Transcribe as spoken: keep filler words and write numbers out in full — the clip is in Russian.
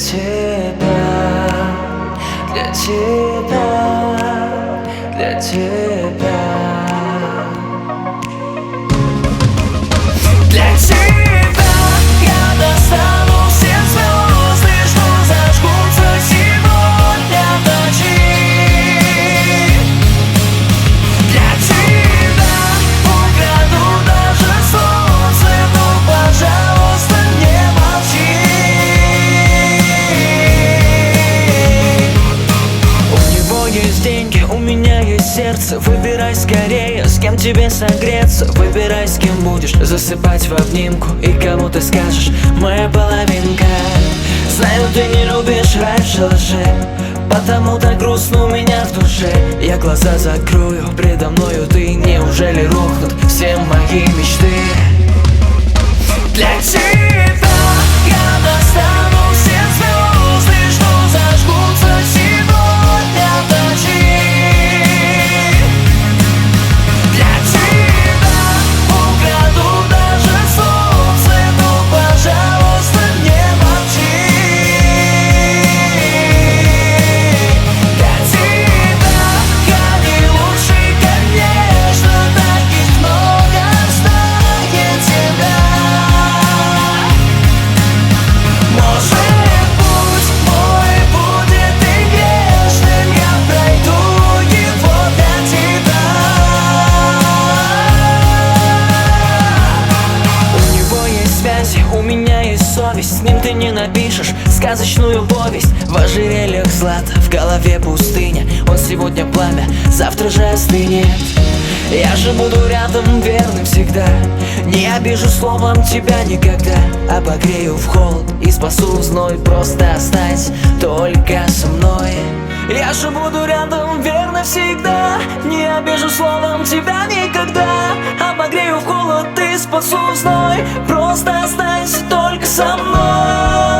тебя, для тебя, для тебя. Для тебя я достану все звезды, что зажгутся сегодня в ночи. Для тебя украду даже солнце, но, пожалуйста, не молчи. У него есть деньги, у меня есть сердце. Выбирай скорее, с кем тебе согреться. Выбирай, с кем будешь засыпать в обнимку и кому ты скажешь: моя половинка. Знаю, ты не любишь рай в шалаше, потому так грустно у меня в душе. Я глаза закрою, предо мною ты. Неужели рухнут все мои мечты? Для тебя я достану все звезды, что зажгутся сегодня в ночи. Для тебя украду даже солнце, но, пожалуйста, не молчи. Для тебя я не лучший, конечно, таких много знает тебя. Может, путь мой будет и грешным, я пройду его для тебя. У него есть связи, у меня есть совесть. С ним ты не напишешь сказочную повесть. В ожерельях злато, в голове пустыня. Он сегодня пламя, завтра же остынет. Я же буду рядом, верным всегда. Не обижу словом тебя никогда. Обогрею в холод и спасу в зной. Просто останься только со мной. Я же буду рядом, верно всегда. Не обижу словом тебя никогда. Обогрею в холод и спасу в зной. Просто останься только со мной.